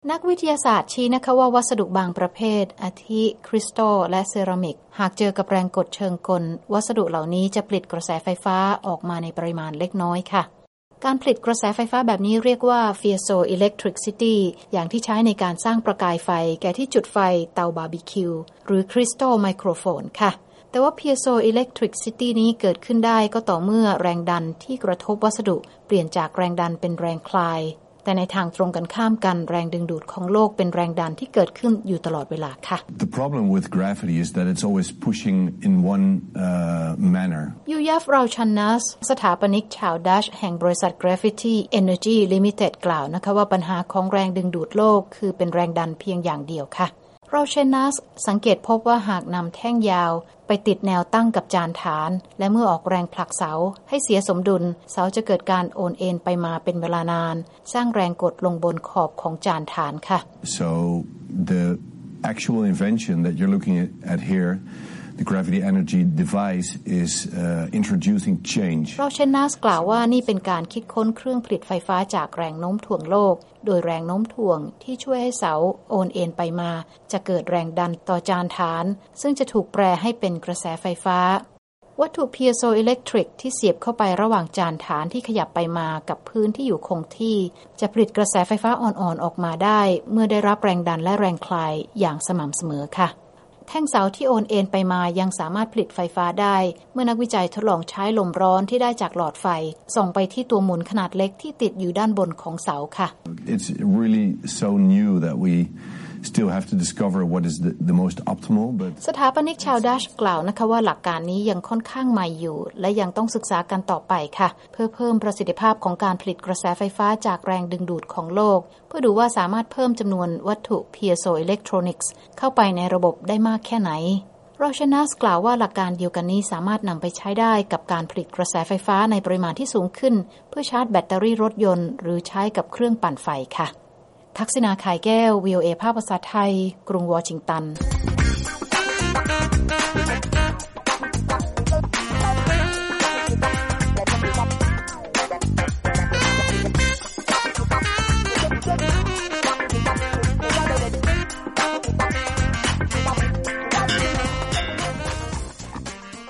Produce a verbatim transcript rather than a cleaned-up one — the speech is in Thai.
นักวิทยาศาสตร์ชี้นะคะว่าวัสดุบางประเภทอาทิคริสตัลและเซรามิกหากเจอกับแรงกดเชิงกลวัสดุเหล่านี้จะผลิตกระแสไฟฟ้าออกมาในปริมาณเล็กน้อยค่ะการผลิตกระแสไฟฟ้าแบบนี้เรียกว่า piezoelectricity อย่างที่ใช้ในการสร้างประกายไฟแก่ที่จุดไฟเตาบาร์บีคิวหรือ crystal microphone ค่ะแต่ว่า piezoelectricity นี้เกิดขึ้นได้ก็ต่อเมื่อแรงดันที่กระทบวัสดุเปลี่ยนจากแรงดันเป็นแรงคลายแต่ในทางตรงกันข้ามกันแรงดึงดูดของโลกเป็นแรงดันที่เกิดขึ้นอยู่ตลอดเวลาค่ะ The problem with gravity is that it's always pushing in one uh, manner ยูยัฟ ราชันนัสสถาปนิกชาวดัชแห่งบริษัท Gravity Energy Limited กล่าวนะคะว่าปัญหาของแรงดึงดูดโลกคือเป็นแรงดันเพียงอย่างเดียวค่ะราชันนัสสังเกตพบว่าหากนำแท่งยาวไปติดแนวตั้งกับจานฐานและเมื่อออกแรงผลักเสาให้เสียสมดุลเสาจะเกิดการโอนเอ็นไปมาเป็นเวลานานสร้างแรงกดลงบนขอบของจานฐานค่ะ So the actual invention that you're looking at, at here the gravity energy device is uh, introducing change ราชันนัสกล่าวว่านี่เป็นการคิดค้นเครื่องผลิตไฟฟ้าจากแรงโน้มถ่วงโลกโดยแรงโน้มถ่วงที่ช่วยให้เสาโอนเอ็นไปมาจะเกิดแรงดันต่อจานฐานซึ่งจะถูกแปรให้เป็นกระแสไฟฟ้าวัตถุ piezoelectric ที่เสียบเข้าไประหว่างจานฐานที่ขยับไปมากับพื้นที่อยู่คงที่จะผลิตกระแสไฟฟ้าอ่อนๆออกมาได้เมื่อได้รับแรงดันและแรงคลายอย่างสม่ำเสมอค่ะแท่งเสาที่โอนเอ็นไปมายังสามารถผลิตไฟฟ้าได้เมื่อนักวิจัยทดลองใช้ลมร้อนที่ได้จากหลอดไฟส่งไปที่ตัวหมุนขนาดเล็กที่ติดอยู่ด้านบนของเสาค่ะ It's really so new that we still have to discover what is the, the most optimal but สถาปนิกชาวดัชกล่าวนะคะว่าหลักการนี้ยังค่อนข้างใหม่อยู่และยังต้องศึกษากันต่อไปค่ะเพื่อเพิ่มประสิทธิภาพของการผลิตกระแสไฟฟ้าจากแรงดึงดูดของโลกเพื่อดูว่าสามารถเพิ่มจำนวนวัตถุ piezoelectronics เข้าไปในระบบได้มากแค่ไหนราชันนัสกล่าวว่าหลักการเดียวกันนี้สามารถนำไปใช้ได้กับการผลิตกระแสไฟฟ้าในปริมาณที่สูงขึ้นเพื่อชาร์จแบตเตอรี่รถยนต์หรือใช้กับเครื่องปั่นไฟค่ะทักษิณา ข่ายแก้ว วี โอ เอ ภาคภาษาไทยกรุงวอชิงตัน